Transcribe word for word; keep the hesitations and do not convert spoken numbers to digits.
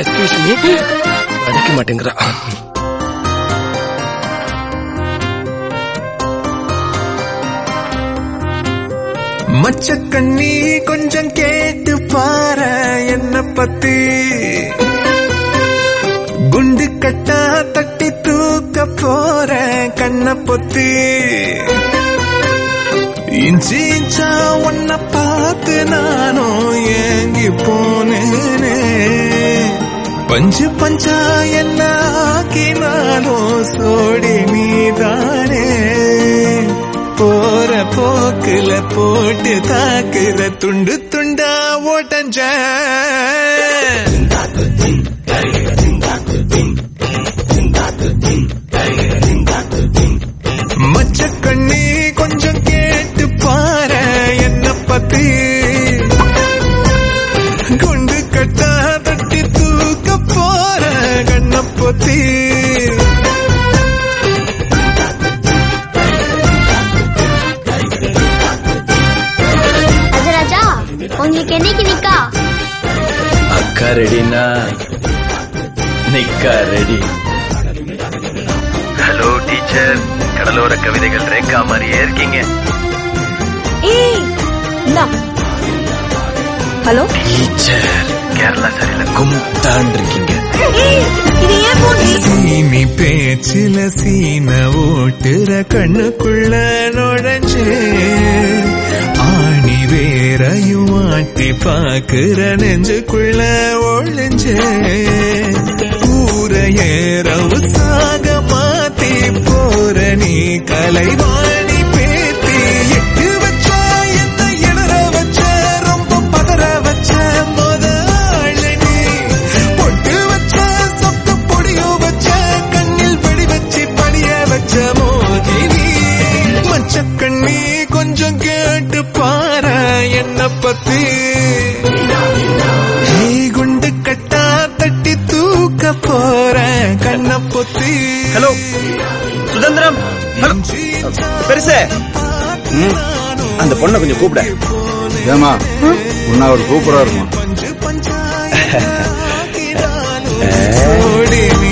Excuse me. அடிக்க மாட்டேங்கிறா. மச்சக்கண்ணி கொஞ்சம் கேட்டு பாரு என்ன பத்தி, குண்டு கட்டா தட்டி தூக்க போற கண்ண பொத்தி, இஞ்சி இஞ்சா உன்ன பார்த்து நானும் ஏங்கி போனேனே, பஞ்சு பஞ்சா என்ன ஆக்கினாலும் சோடி நீதானே, போற போக்குல போட்டு தாக்குற துண்டு துண்டா ஓட்டஞ்ச மச்சக்கண்ணி கொஞ்சம் கேட்டு பாரு என்ன பத்தி, குண்டு கட்டா தட்டி தூக்க போற கண்ண பொத்தி. உங்களுக்கு என்னைக்கு நிக்கா? அக்கா ரெடினா நிக்கா ரெடி. ஹலோ டீச்சர், கடலோர கவிதைகள் ரேக்கா மாதிரியே இருக்கீங்க. ஹலோ டீச்சர், கேரளா சரியில கும்தான் இருக்கீங்க. சீனி பேச்சில சீன ஓட்டுற கண்ணுக்குள்ள நுழைஞ்சே, ஆணி வேறையும் ஆட்டி பாக்குற நெஞ்சுக்குள்ள ஒழிஞ்சே, ஊரையேறவு சாக மாத்தி போற நீ கலைவாணி பேத்தி, எட்டு வச்ச என்ன எழற வச்ச ரொம்ப பதற வச்ச முதலாளி, பொட்டு வச்ச சொக்க பொடியோ வச்ச கண்ணில் வெடி வச்சு படிய வச்ச மோகினி, மச்சக்கண்ணி கொஞ்சம் கேட்டு பாரு என்ன பத்தி, குண்டு கட்டா தட்டி தூக்க போற கண்ண பொத்தி. ஹலோ சுதந்திரம், பெருசே அந்த பொண்ணை கொஞ்சம் கூப்பிட. ஏமா உன்ன அவர் சூப்பரா இருக்கும்.